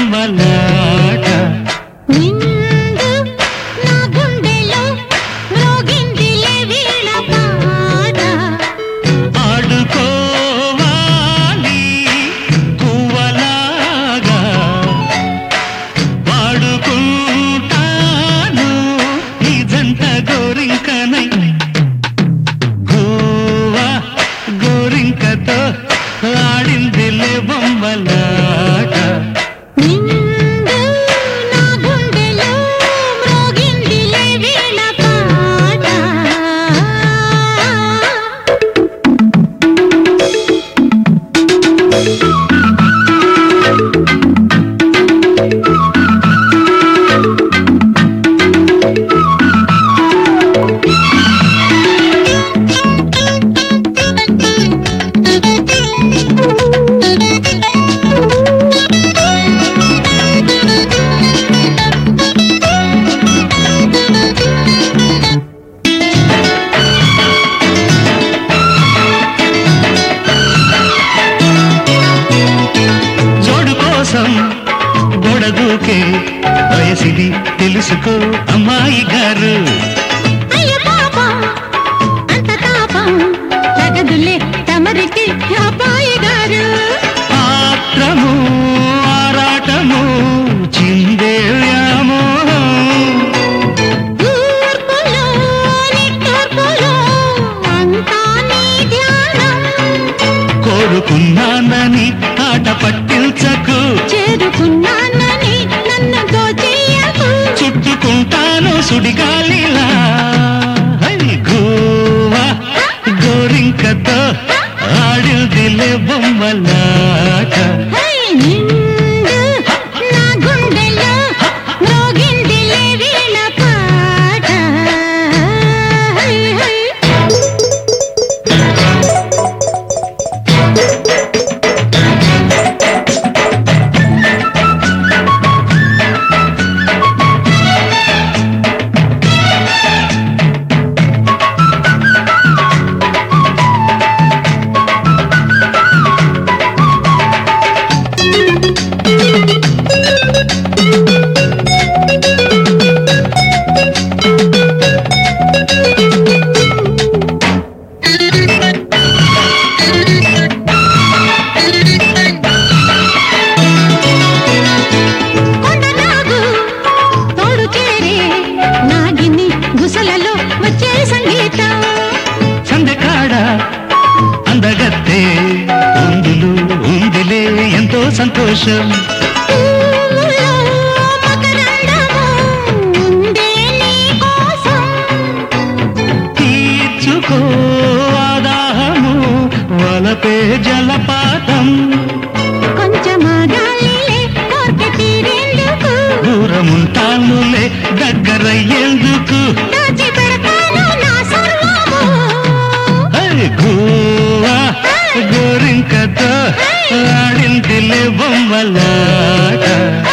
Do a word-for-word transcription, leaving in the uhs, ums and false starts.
బొమ్మలాట ఆడుకోవాలి పువ్వలాగా వాడుకుంటాను ఈ జంట గోరింకనై గోవా గోరింకతో ఆడిందిలే బొమ్మలాట గొడదూకే వయసిది తెలుసుకో అమ్మాయి గారు ఆత్రము ఆరాటము చిందే వ్యామోహం కోరుకున్నానని ఆట పట్టించకు చేరుకున్నానని నన్ను దోచేయకు చుట్టుకుంటాను సుడిగాలిలా గోవా గోరింకతో ఆడిందిలే బొమ్మలాట నా గుండెలో మ్రోగిందిలే వీణ పాట అందగత్తే ఉందులు ఉందిలే ఎంతో సంతోషం తీర్చుకో ఆదాహము వలపే జలపాతం దూరముంటానులే దగ్గరయ్యేందుకు గోవా గోరింకతో ఆడిందిలే బొమ్మలాట